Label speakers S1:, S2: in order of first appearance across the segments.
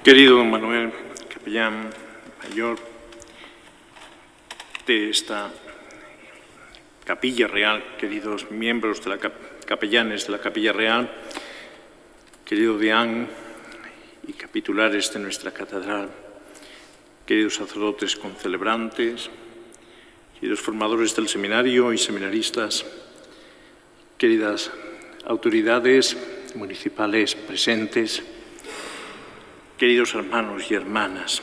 S1: Querido don Manuel, capellán mayor de esta Capilla Real, queridos miembros de la capellanes de la Capilla Real, querido deán y capitulares de nuestra catedral, queridos sacerdotes concelebrantes, queridos formadores del seminario y seminaristas, queridas autoridades municipales presentes, queridos hermanos y hermanas.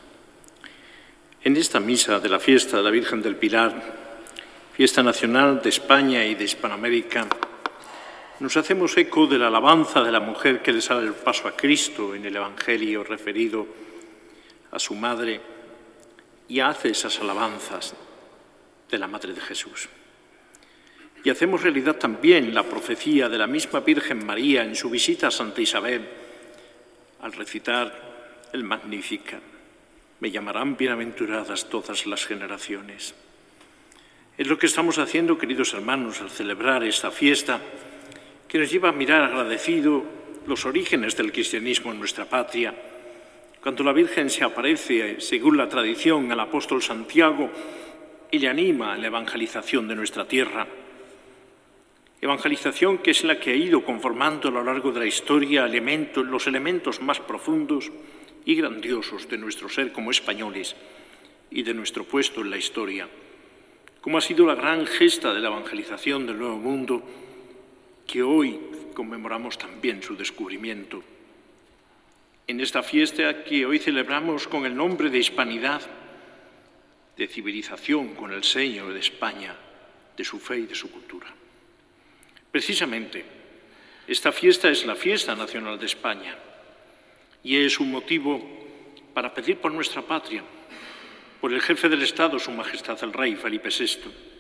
S1: En esta misa de la fiesta de la Virgen del Pilar, fiesta nacional de España y de Hispanoamérica, nos hacemos eco de la alabanza de la mujer que le sale el paso a Cristo en el Evangelio referido a su madre y hace esas alabanzas de la Madre de Jesús. Y hacemos realidad también la profecía de la misma Virgen María en su visita a Santa Isabel al recitar el Magnífica. Me llamarán bienaventuradas todas las generaciones. Es lo que estamos haciendo, queridos hermanos, al celebrar esta fiesta que nos lleva a mirar agradecido los orígenes del cristianismo en nuestra patria. Cuando la Virgen se aparece, según la tradición, al apóstol Santiago y le anima a la evangelización de nuestra tierra. Evangelización que es la que ha ido conformando a lo largo de la historia los elementos más profundos y grandiosos de nuestro ser como españoles y de nuestro puesto en la historia, como ha sido la gran gesta de la evangelización del Nuevo Mundo, que hoy conmemoramos también su descubrimiento. En esta fiesta que hoy celebramos con el nombre de Hispanidad, de civilización con el sello de España, de su fe y de su cultura. Precisamente, esta fiesta es la fiesta nacional de España y es un motivo para pedir por nuestra patria, por el jefe del Estado, Su Majestad el Rey Felipe VI,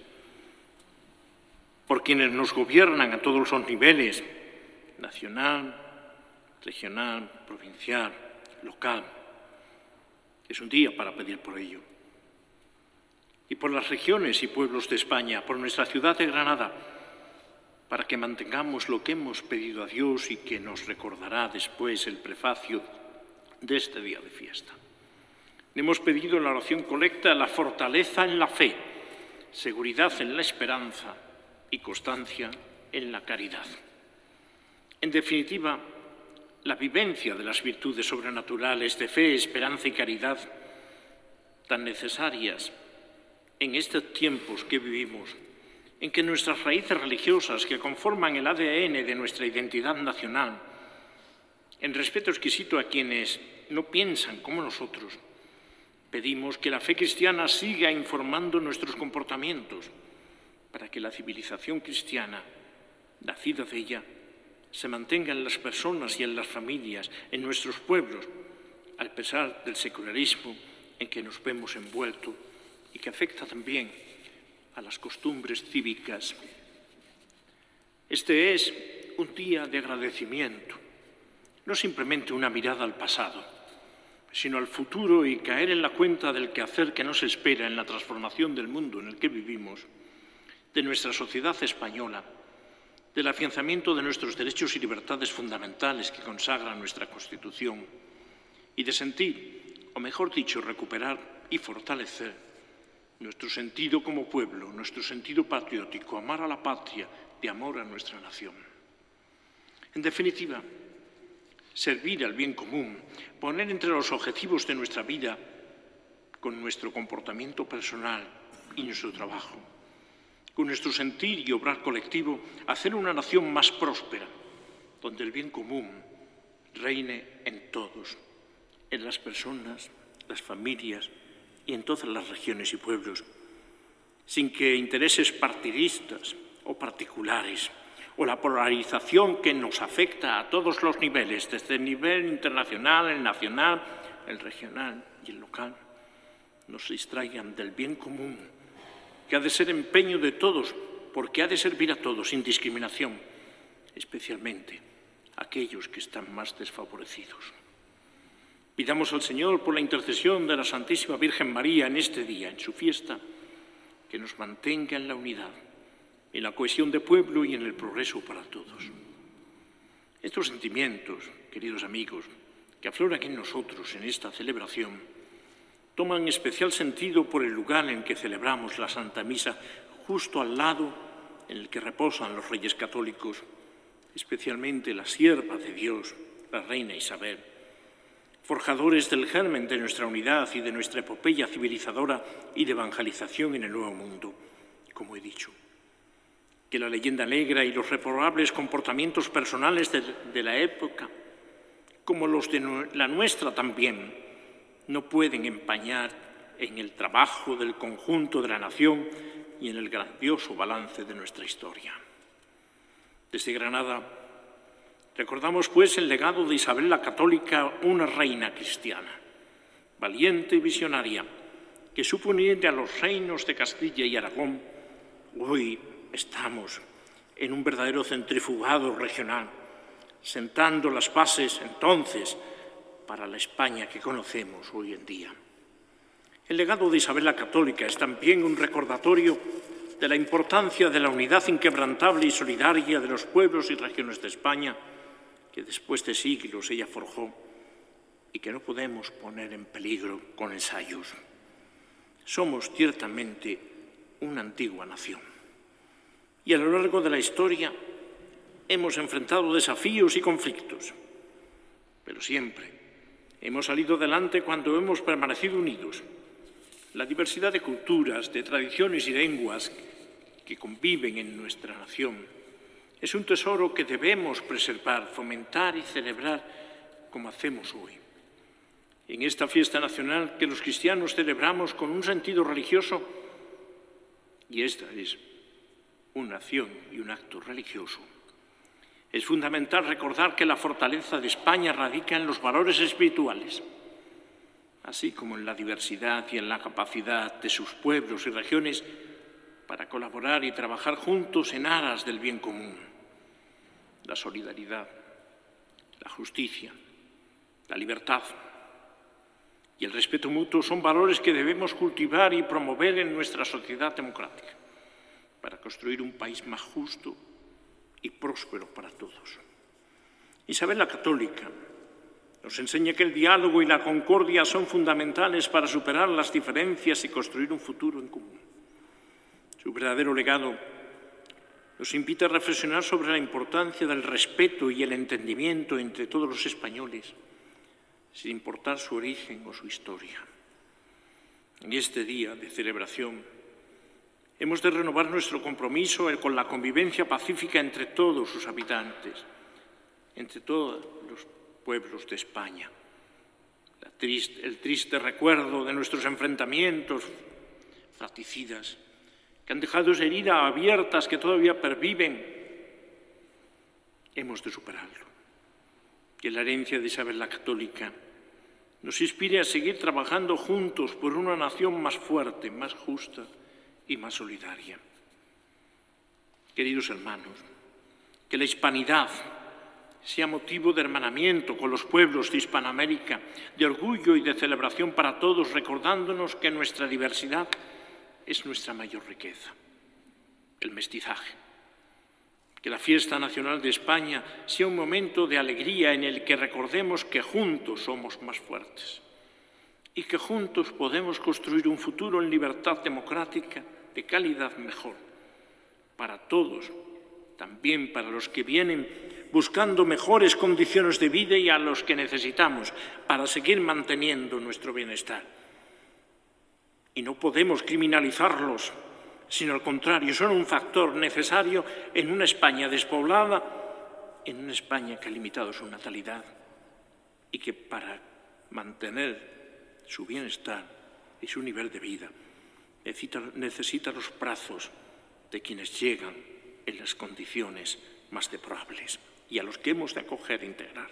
S1: por quienes nos gobiernan a todos los niveles, nacional, regional, provincial, local. Es un día para pedir por ello. Y por las regiones y pueblos de España, por nuestra ciudad de Granada, para que mantengamos lo que hemos pedido a Dios y que nos recordará después el prefacio de este día de fiesta. Hemos pedido en la oración colecta la fortaleza en la fe, seguridad en la esperanza y constancia en la caridad. En definitiva, la vivencia de las virtudes sobrenaturales de fe, esperanza y caridad, tan necesarias en estos tiempos que vivimos, en que nuestras raíces religiosas que conforman el ADN de nuestra identidad nacional, en respeto exquisito a quienes no piensan como nosotros, pedimos que la fe cristiana siga informando nuestros comportamientos para que la civilización cristiana, nacida de ella, se mantenga en las personas y en las familias, en nuestros pueblos, a pesar del secularismo en que nos vemos envueltos y que afecta también a las costumbres cívicas. Este es un día de agradecimiento, no simplemente una mirada al pasado, sino al futuro y caer en la cuenta del quehacer que nos espera en la transformación del mundo en el que vivimos, de nuestra sociedad española, del afianzamiento de nuestros derechos y libertades fundamentales que consagran nuestra Constitución y de sentir, o mejor dicho, recuperar y fortalecer nuestro sentido como pueblo, nuestro sentido patriótico, amar a la patria, de amor a nuestra nación. En definitiva, servir al bien común, poner entre los objetivos de nuestra vida con nuestro comportamiento personal y nuestro trabajo, con nuestro sentir y obrar colectivo, hacer una nación más próspera, donde el bien común reine en todos, en las personas, las familias y en todas las regiones y pueblos, sin que intereses partidistas o particulares o la polarización que nos afecta a todos los niveles, desde el nivel internacional, el nacional, el regional y el local, nos distraigan del bien común, que ha de ser empeño de todos, porque ha de servir a todos sin discriminación, especialmente a aquellos que están más desfavorecidos. Pidamos al Señor, por la intercesión de la Santísima Virgen María en este día, en su fiesta, que nos mantenga en la unidad, en la cohesión de pueblo y en el progreso para todos. Estos sentimientos, queridos amigos, que afloran en nosotros en esta celebración toman especial sentido por el lugar en que celebramos la Santa Misa, justo al lado en el que reposan los reyes católicos, especialmente la sierva de Dios, la reina Isabel, forjadores del germen de nuestra unidad y de nuestra epopeya civilizadora y de evangelización en el Nuevo Mundo, como he dicho. Que la leyenda negra y los reprobables comportamientos personales de la época, como los de la nuestra también, no pueden empañar en el trabajo del conjunto de la nación y en el grandioso balance de nuestra historia. Desde Granada recordamos, pues, el legado de Isabel la Católica, una reina cristiana, valiente y visionaria, que supo unir a los reinos de Castilla y Aragón. Hoy estamos en un verdadero centrifugado regional, sentando las bases entonces para la España que conocemos hoy en día. El legado de Isabel la Católica es también un recordatorio de la importancia de la unidad inquebrantable y solidaria de los pueblos y regiones de España que después de siglos ella forjó y que no podemos poner en peligro con ensayos. Somos ciertamente una antigua nación y a lo largo de la historia hemos enfrentado desafíos y conflictos, pero siempre hemos salido adelante cuando hemos permanecido unidos. La diversidad de culturas, de tradiciones y lenguas que conviven en nuestra nación es un tesoro que debemos preservar, fomentar y celebrar como hacemos hoy. En esta fiesta nacional que los cristianos celebramos con un sentido religioso, y esta es una acción y un acto religioso, es fundamental recordar que la fortaleza de España radica en los valores espirituales, así como en la diversidad y en la capacidad de sus pueblos y regiones para colaborar y trabajar juntos en aras del bien común. La solidaridad, la justicia, la libertad y el respeto mutuo son valores que debemos cultivar y promover en nuestra sociedad democrática para construir un país más justo y próspero para todos. Isabel la Católica nos enseña que el diálogo y la concordia son fundamentales para superar las diferencias y construir un futuro en común. Su verdadero legado nos invita a reflexionar sobre la importancia del respeto y el entendimiento entre todos los españoles, sin importar su origen o su historia. En este día de celebración hemos de renovar nuestro compromiso con la convivencia pacífica entre todos sus habitantes, entre todos los pueblos de España. El triste recuerdo de nuestros enfrentamientos fratricidas que han dejado heridas abiertas que todavía perviven, hemos de superarlo. Que la herencia de Isabel la Católica nos inspire a seguir trabajando juntos por una nación más fuerte, más justa y más solidaria. Queridos hermanos, que la hispanidad sea motivo de hermanamiento con los pueblos de Hispanoamérica, de orgullo y de celebración para todos, recordándonos que nuestra diversidad es nuestra mayor riqueza, el mestizaje. Que la fiesta nacional de España sea un momento de alegría en el que recordemos que juntos somos más fuertes y que juntos podemos construir un futuro en libertad democrática de calidad mejor para todos, también para los que vienen buscando mejores condiciones de vida y a los que necesitamos para seguir manteniendo nuestro bienestar. Y no podemos criminalizarlos, sino al contrario, son un factor necesario en una España despoblada, en una España que ha limitado su natalidad y que para mantener su bienestar y su nivel de vida necesita los brazos de quienes llegan en las condiciones más deplorables y a los que hemos de acoger e integrar.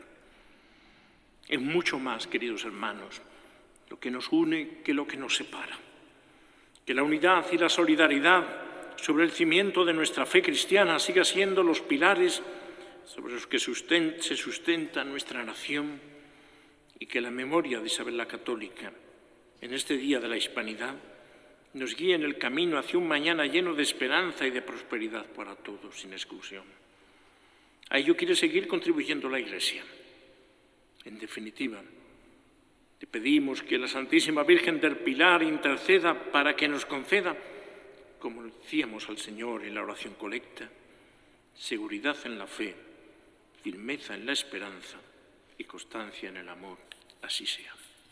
S1: Es mucho más, queridos hermanos, lo que nos une que lo que nos separa. Que la unidad y la solidaridad sobre el cimiento de nuestra fe cristiana siga siendo los pilares sobre los que se sustenta nuestra nación y que la memoria de Isabel la Católica en este Día de la Hispanidad nos guíe en el camino hacia un mañana lleno de esperanza y de prosperidad para todos, sin exclusión. A ello quiere seguir contribuyendo la Iglesia. En definitiva, le pedimos que la Santísima Virgen del Pilar interceda para que nos conceda, como decíamos al Señor en la oración colecta, seguridad en la fe, firmeza en la esperanza y constancia en el amor. Así sea.